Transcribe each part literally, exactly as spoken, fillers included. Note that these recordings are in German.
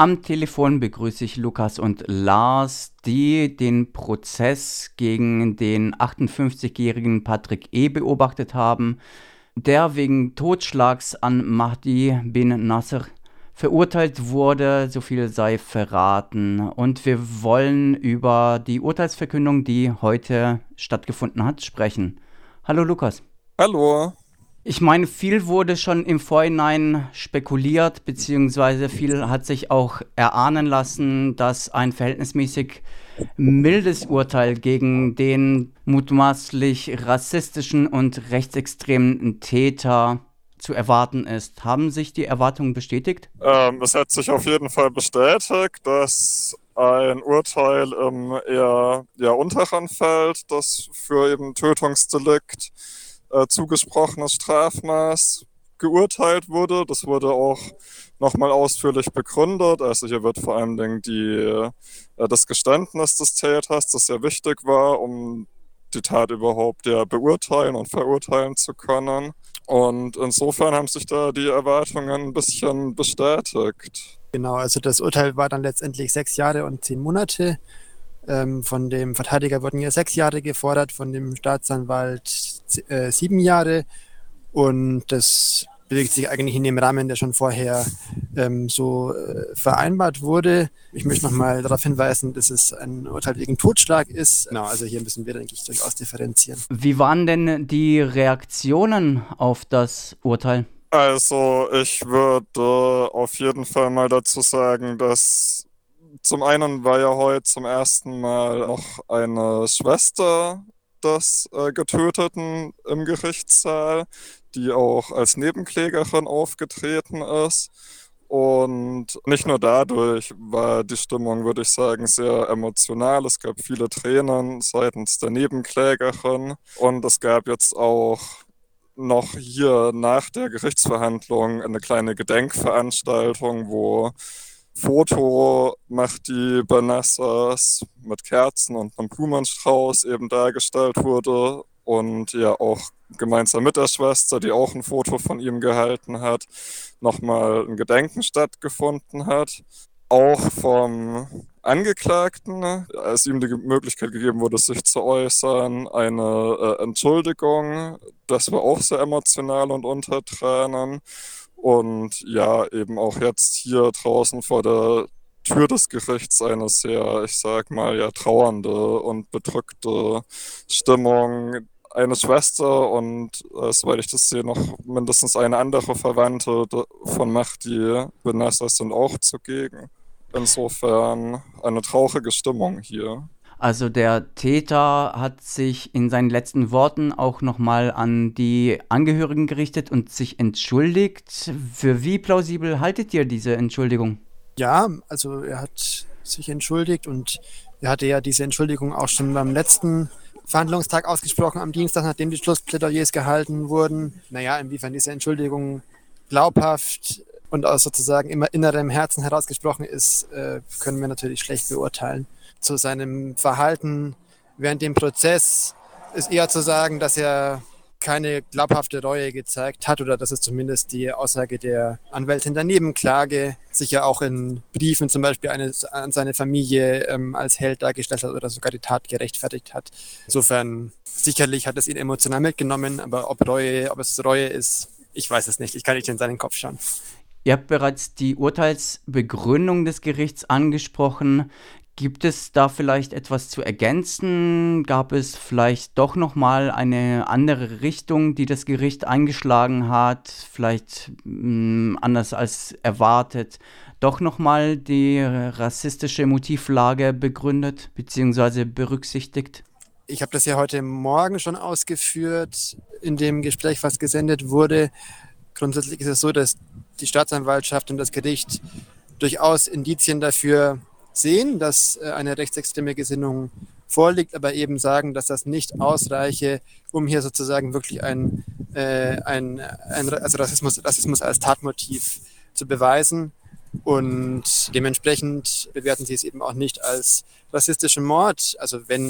Am Telefon begrüße ich Lukas und Lars, die den Prozess gegen den achtundfünfzigjährigen Patrick E. beobachtet haben, der wegen Totschlags an Mahdi bin Nasser verurteilt wurde, so viel sei verraten. Und wir wollen über die Urteilsverkündung, die heute stattgefunden hat, sprechen. Hallo Lukas. Hallo. Ich meine, viel wurde schon im Vorhinein spekuliert, beziehungsweise viel hat sich auch erahnen lassen, dass ein verhältnismäßig mildes Urteil gegen den mutmaßlich rassistischen und rechtsextremen Täter zu erwarten ist. Haben sich die Erwartungen bestätigt? Ähm, es hat sich auf jeden Fall bestätigt, dass ein Urteil im eher ja, unteren Feld, das für eben Tötungsdelikt äh, zugesprochenes Strafmaß geurteilt wurde. Das wurde auch nochmal ausführlich begründet. Also hier wird vor allen Dingen die, äh, das Geständnis des Täters, das sehr wichtig war, um die Tat überhaupt ja beurteilen und verurteilen zu können. Und insofern haben sich da die Erwartungen ein bisschen bestätigt. Genau, also das Urteil war dann letztendlich sechs Jahre und zehn Monate. Ähm, von dem Verteidiger wurden ja sechs Jahre gefordert, von dem Staatsanwalt äh, sieben Jahre. Und das bewegt sich eigentlich in dem Rahmen, der schon vorher ähm, so äh, vereinbart wurde. Ich möchte nochmal darauf hinweisen, dass es ein Urteil wegen Totschlag ist. Genau, also hier müssen wir, denke ich, durchaus differenzieren. Wie waren denn die Reaktionen auf das Urteil? Also ich würde auf jeden Fall mal dazu sagen, dass zum einen war ja heute zum ersten Mal noch eine Schwester des äh, Getöteten im Gerichtssaal, die auch als Nebenklägerin aufgetreten ist. Und nicht nur dadurch war die Stimmung, würde ich sagen, sehr emotional. Es gab viele Tränen seitens der Nebenklägerin. Und es gab jetzt auch noch hier nach der Gerichtsverhandlung eine kleine Gedenkveranstaltung, wo Foto macht die Benassers mit Kerzen und einem Blumenstrauß eben dargestellt wurde und ja auch gemeinsam mit der Schwester, die auch ein Foto von ihm gehalten hat, nochmal ein Gedenken stattgefunden hat. Auch vom Angeklagten, als ihm die Möglichkeit gegeben wurde, sich zu äußern, eine äh, Entschuldigung. Das war auch sehr emotional und unter Tränen. Und ja, eben auch jetzt hier draußen vor der Tür des Gerichts eine sehr, ich sag mal, ja, trauernde und bedrückte Stimmung. Eine Schwester und, äh, soweit ich das sehe, noch mindestens eine andere Verwandte von Mahdi Benassers sind auch zugegen. Insofern eine traurige Stimmung hier. Also der Täter hat sich in seinen letzten Worten auch nochmal an die Angehörigen gerichtet und sich entschuldigt. Für wie plausibel haltet ihr diese Entschuldigung? Ja, also er hat sich entschuldigt und er hatte ja diese Entschuldigung auch schon beim letzten Verhandlungstag ausgesprochen, am Dienstag, nachdem die Schlussplädoyers gehalten wurden. Naja, inwiefern diese Entschuldigung glaubhaft und aus sozusagen immer innerem Herzen herausgesprochen ist, äh, können wir natürlich schlecht beurteilen. Zu seinem Verhalten während dem Prozess ist eher zu sagen, dass er keine glaubhafte Reue gezeigt hat, oder das ist zumindest die Aussage der Anwältin der Nebenklage, sich ja auch in Briefen zum Beispiel eine, an seine Familie ähm, als Held dargestellt hat oder sogar die Tat gerechtfertigt hat. Insofern, sicherlich hat es ihn emotional mitgenommen, aber ob Reue, ob es Reue ist, ich weiß es nicht. Ich kann nicht in seinen Kopf schauen. Ihr habt bereits die Urteilsbegründung des Gerichts angesprochen. Gibt es da vielleicht etwas zu ergänzen? Gab es vielleicht doch nochmal eine andere Richtung, die das Gericht eingeschlagen hat? Vielleicht mh, anders als erwartet, doch nochmal die rassistische Motivlage begründet bzw. berücksichtigt? Ich habe das ja heute Morgen schon ausgeführt in dem Gespräch, was gesendet wurde. Grundsätzlich ist es so, dass die Staatsanwaltschaft und das Gericht durchaus Indizien dafür sehen, dass eine rechtsextreme Gesinnung vorliegt, aber eben sagen, dass das nicht ausreiche, um hier sozusagen wirklich ein, äh, ein, ein also Rassismus, Rassismus als Tatmotiv zu beweisen. Und dementsprechend bewerten sie es eben auch nicht als rassistischen Mord. Also wenn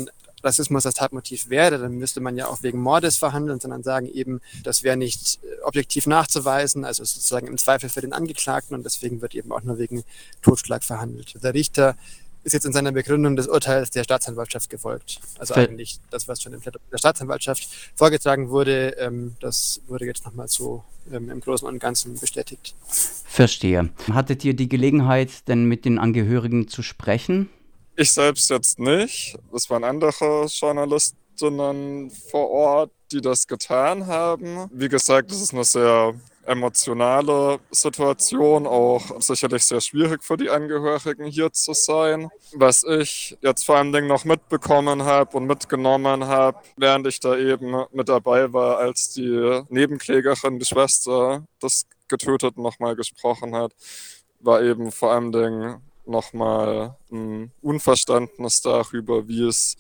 Rassismus das Tatmotiv wäre, dann müsste man ja auch wegen Mordes verhandeln, sondern sagen eben, das wäre nicht objektiv nachzuweisen, also sozusagen im Zweifel für den Angeklagten und deswegen wird eben auch nur wegen Totschlag verhandelt. Der Richter ist jetzt in seiner Begründung des Urteils der Staatsanwaltschaft gefolgt. Also Ver- eigentlich das, was schon im Plädoyer der Staatsanwaltschaft vorgetragen wurde, ähm, das wurde jetzt nochmal so ähm, im Großen und Ganzen bestätigt. Verstehe. Hattet ihr die Gelegenheit, denn mit den Angehörigen zu sprechen? Ich selbst jetzt nicht. Es waren andere Journalistinnen vor Ort, die das getan haben. Wie gesagt, es ist eine sehr emotionale Situation, auch sicherlich sehr schwierig für die Angehörigen hier zu sein. Was ich jetzt vor allen Dingen noch mitbekommen habe und mitgenommen habe, während ich da eben mit dabei war, als die Nebenklägerin, die Schwester des Getöteten, nochmal gesprochen hat, war eben vor allen Dingen nochmal ein Unverständnis darüber, wie es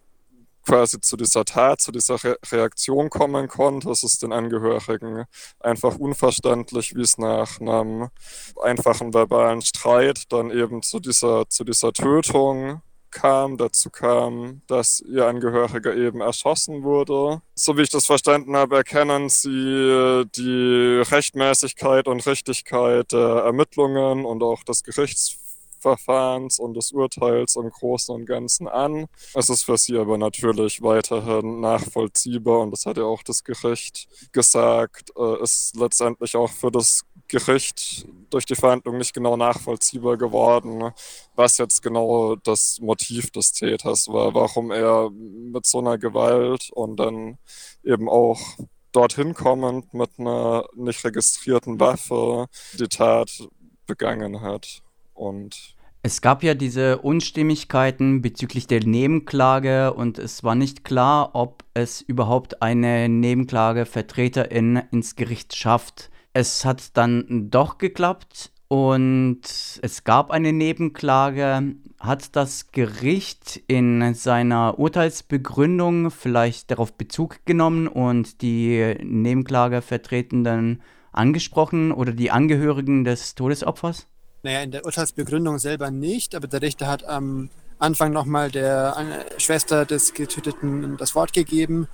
quasi zu dieser Tat, zu dieser Re- Reaktion kommen konnte. Es ist den Angehörigen einfach unverständlich, wie es nach einem einfachen verbalen Streit dann eben zu dieser, zu dieser Tötung kam, dazu kam, dass ihr Angehöriger eben erschossen wurde. So wie ich das verstanden habe, erkennen sie die Rechtmäßigkeit und Richtigkeit der Ermittlungen und auch des Gerichtsverfahrens und des Urteils im Großen und Ganzen an. Es ist für sie aber natürlich weiterhin nachvollziehbar und das hat ja auch das Gericht gesagt, äh, ist letztendlich auch für das Gericht durch die Verhandlung nicht genau nachvollziehbar geworden, was jetzt genau das Motiv des Täters war, warum er mit so einer Gewalt und dann eben auch dorthin kommend mit einer nicht registrierten Waffe die Tat begangen hat. Und Es gab ja diese Unstimmigkeiten bezüglich der Nebenklage und es war nicht klar, ob es überhaupt eine Nebenklagevertreterin ins Gericht schafft. Es hat dann doch geklappt und es gab eine Nebenklage. Hat das Gericht in seiner Urteilsbegründung vielleicht darauf Bezug genommen und die Nebenklagevertretenden angesprochen oder die Angehörigen des Todesopfers? Naja, in der Urteilsbegründung selber nicht, aber der Richter hat am Anfang nochmal der äh, Schwester des Getöteten das Wort gegeben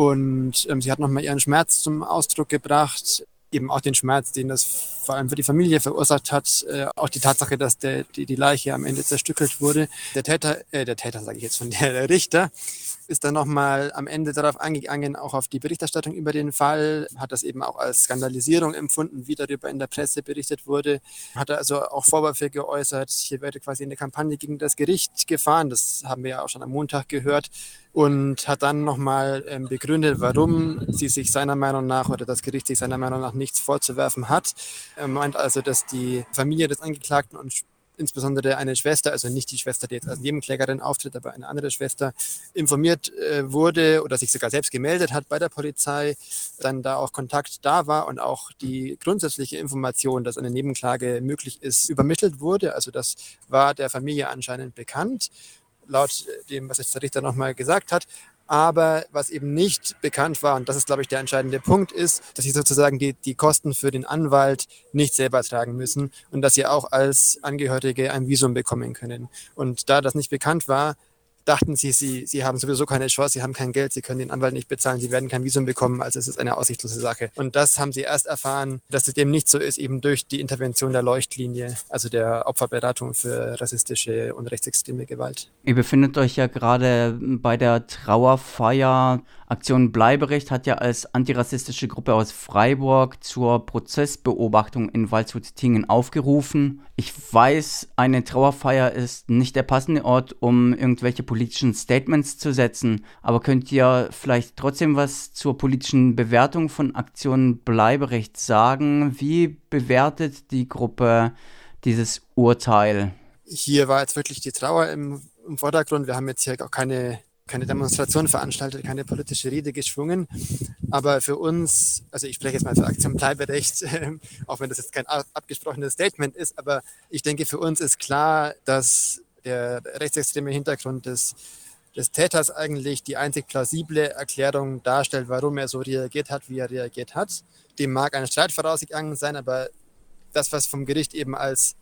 und ähm, sie hat nochmal ihren Schmerz zum Ausdruck gebracht, eben auch den Schmerz, den das vor allem für die Familie verursacht hat, äh, auch die Tatsache, dass der, die, die Leiche am Ende zerstückelt wurde. Der Täter, äh, der Täter sage ich jetzt schon, der, der Richter ist dann nochmal am Ende darauf eingegangen, auch auf die Berichterstattung über den Fall, hat das eben auch als Skandalisierung empfunden, wie darüber in der Presse berichtet wurde, hat also auch Vorwürfe geäußert, hier werde quasi eine Kampagne gegen das Gericht gefahren, das haben wir ja auch schon am Montag gehört, und hat dann nochmal ähm, begründet, warum sie sich seiner Meinung nach oder das Gericht sich seiner Meinung nach nichts vorzuwerfen hat. Er meint also, dass die Familie des Angeklagten und insbesondere eine Schwester, also nicht die Schwester, die jetzt als Nebenklägerin auftritt, aber eine andere Schwester, informiert äh, wurde oder sich sogar selbst gemeldet hat bei der Polizei, dann da auch Kontakt da war und auch die grundsätzliche Information, dass eine Nebenklage möglich ist, übermittelt wurde. Also das war der Familie anscheinend bekannt, laut dem, was jetzt der Richter nochmal gesagt hat. Aber was eben nicht bekannt war, und das ist, glaube ich, der entscheidende Punkt, ist, dass sie sozusagen die, die Kosten für den Anwalt nicht selber tragen müssen und dass sie auch als Angehörige ein Visum bekommen können. Und da das nicht bekannt war, dachten sie, sie, sie haben sowieso keine Chance, sie haben kein Geld, sie können den Anwalt nicht bezahlen, sie werden kein Visum bekommen, also es ist eine aussichtslose Sache. Und das haben sie erst erfahren, dass es dem nicht so ist, eben durch die Intervention der Leuchtlinie, also der Opferberatung für rassistische und rechtsextreme Gewalt. Ihr befindet euch ja gerade bei der Trauerfeier. Aktion Bleiberecht hat ja als antirassistische Gruppe aus Freiburg zur Prozessbeobachtung in Waldshut-Tiengen aufgerufen. Ich weiß, eine Trauerfeier ist nicht der passende Ort, um irgendwelche politischen Statements zu setzen, aber könnt ihr vielleicht trotzdem was zur politischen Bewertung von Aktion Bleiberecht sagen? Wie bewertet die Gruppe dieses Urteil? Hier war jetzt wirklich die Trauer im, im Vordergrund. Wir haben jetzt hier auch keine, keine Demonstration veranstaltet, keine politische Rede geschwungen. Aber für uns, also ich spreche jetzt mal für Aktion Bleiberecht, äh, auch wenn das jetzt kein abgesprochenes Statement ist, aber ich denke, für uns ist klar, dass der rechtsextreme Hintergrund des, des Täters eigentlich die einzig plausible Erklärung darstellt, warum er so reagiert hat, wie er reagiert hat. Dem mag ein Streit vorausgegangen sein, aber das, was vom Gericht eben als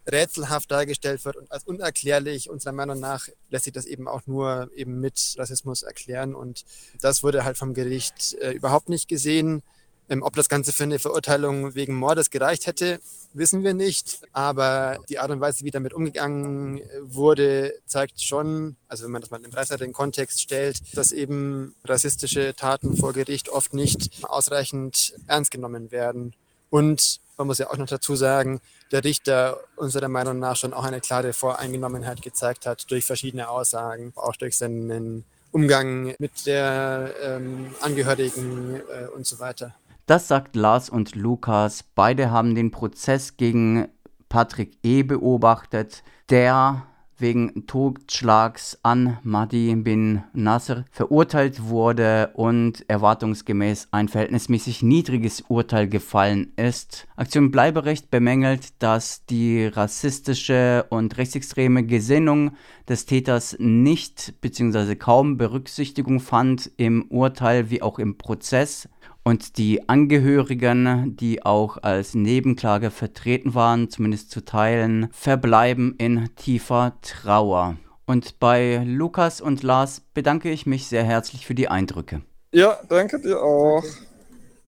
rätselhaft dargestellt wird und als unerklärlich. Unserer Meinung nach lässt sich das eben auch nur eben mit Rassismus erklären und das wurde halt vom Gericht äh, überhaupt nicht gesehen. Ähm, ob das Ganze für eine Verurteilung wegen Mordes gereicht hätte, wissen wir nicht. Aber die Art und Weise, wie damit umgegangen wurde, zeigt schon, also wenn man das mal im breiteren Kontext stellt, dass eben rassistische Taten vor Gericht oft nicht ausreichend ernst genommen werden. Und man muss ja auch noch dazu sagen, der Richter unserer Meinung nach schon auch eine klare Voreingenommenheit gezeigt hat durch verschiedene Aussagen, auch durch seinen Umgang mit der ähm, Angehörigen äh, und so weiter. Das sagt Lars und Lukas. Beide haben den Prozess gegen Patrick E. beobachtet, der wegen Totschlags an Mahdi bin Nasr verurteilt wurde und erwartungsgemäß ein verhältnismäßig niedriges Urteil gefallen ist. Aktion Bleiberecht bemängelt, dass die rassistische und rechtsextreme Gesinnung des Täters nicht bzw. kaum Berücksichtigung fand im Urteil wie auch im Prozess. Und die Angehörigen, die auch als Nebenklage vertreten waren, zumindest zu Teilen, verbleiben in tiefer Trauer. Und bei Lukas und Lars bedanke ich mich sehr herzlich für die Eindrücke. Ja, danke dir auch. Okay.